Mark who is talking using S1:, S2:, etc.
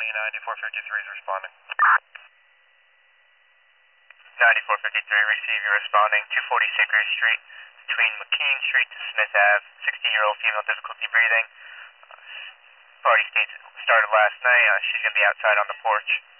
S1: County 9453 is responding. 9453, receive you responding. 240 Sickery Street, between McKean Street to Smith Ave. 16-year-old female, difficulty breathing. Party started last night. She's going to be outside on the porch.